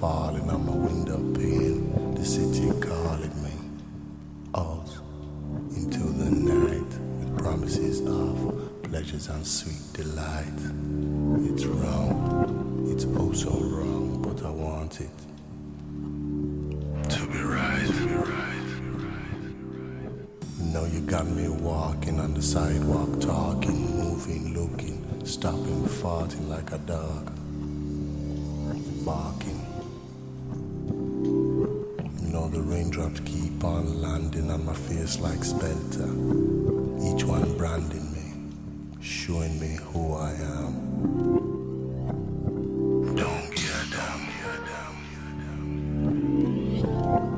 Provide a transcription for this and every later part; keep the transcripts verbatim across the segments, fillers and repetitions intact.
falling on my window pane, the city calling me out into the night with promises of pleasures and sweet delight. It's wrong, it's oh so wrong, but I want it to be right. To be right. Now you got me walking on the sidewalk, talking, moving, looking, stopping, farting like a dog, barking. You know the raindrops keep on landing on my face like spelter, each one branding me, showing me who I am. Don't give a damn, give a damn, give a damn.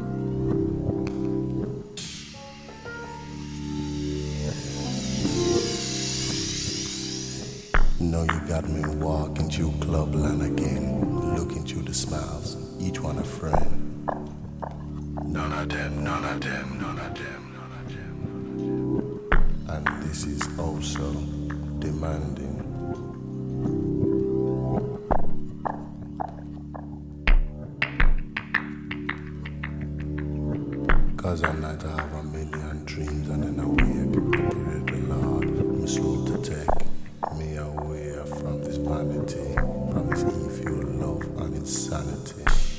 Know you got me walking through clubland again, looking through the smiles, each one a friend. None of them, none of them, none of them, none of them. And this is also demanding. Cause at night I have a million dreams and then I wake, I pray the Lord, I'm slow to take me away from this vanity, from this evil love and insanity.